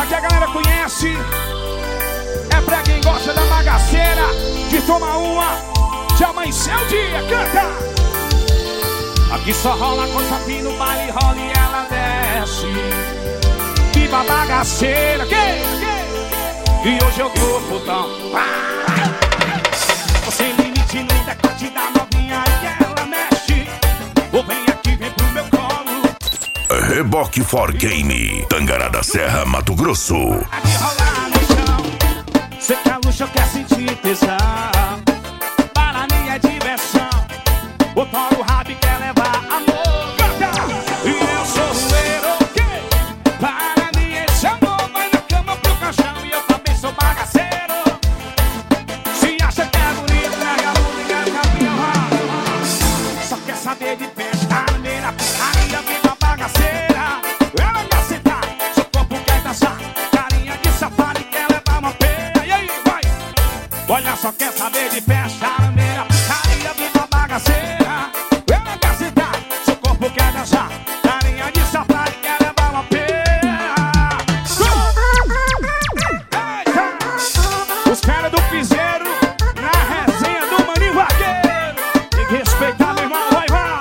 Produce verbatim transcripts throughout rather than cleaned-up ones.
aqui a galera conhece. É pra quem gosta da bagaceira, de tomar uma, de amanhecer o dia, canta! Aqui só rola coisa fina, no baile rola e ela desce. Viva a bagaceira, que, que? E hoje eu tô putão. Sem limite no decote da novinha e ela mexe. Ou vem aqui, vem pro meu colo. Reboque for Game, Tangará da Serra, Mato Grosso. Aqui rolar no chão, cê quer luxo, quer sentir tesão. Para minha diversão, o toro rabi quer levar amor. E eu sou o herói. Para mim esse amor vai na cama pro caixão. E eu também sou bagaceiro. Se acha que é bonito, nega música, campeão. Só quer saber de festa, maneira, putaria, viva bagaceira. Ela quer sentar, seu corpo quer dançar. Carinha de safado e quer levar uma pena. E aí, vai! Olha, só quer saber de festa, maneira, putaria, viva bagaceira. Ela quer sentar, seu corpo quer dançar. Carinha de safado e quer levar uma pena. Os caras do piseiro na resenha do Maninho Vaqueiro. Tem que respeitar, meu irmão, vai, vai.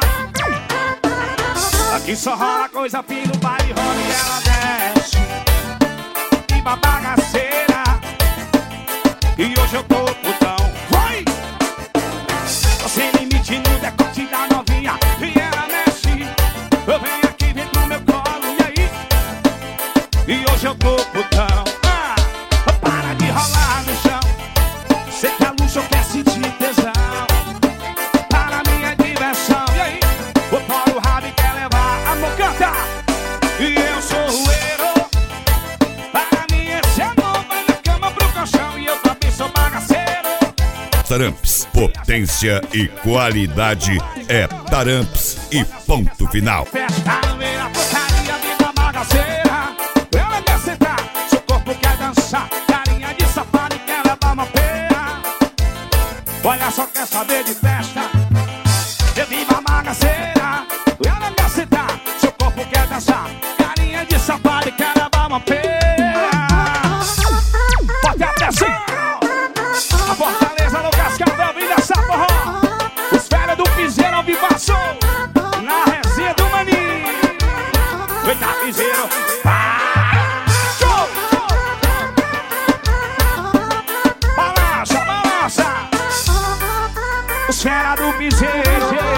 Aqui só rola coisa fina, no baile rola e ela desce. Viva bagaceira. E hoje eu tô putão. Vai! Tô sem limite no decote da novinha e ela mexe. Eu venho aqui, vem pro meu colo, e aí? E hoje eu tô putão. Ah, para de rolar no chão. Cê quer luxo, quer sentir tesão. Para minha diversão, e aí? O polo rabi quer levar amor, canta. E eu sou o herói. Para mim esse amor vai na cama pro colchão. E eu também sou bagaceiro. Taramps, potência e qualidade é Taramps e ponto final. Festa no meio da putaria, viva bagaceira. Ela quer sentar, seu corpo quer dançar. Carinha de safado e quer levar uma pena. Olha, só quer saber de festa. Eu viva bagaceira. Ela quer sentar, seu corpo quer dançar. Carinha de safado e quer levar uma pena. Bota a pressão. A Fortaleza no Cascavel, vem dessa forró. Os velhos do piseiro ao vivaço. Na resenha do Maninho. Vem da piseiro. Ah, show! Balança, balança. Os velhos do piseiro.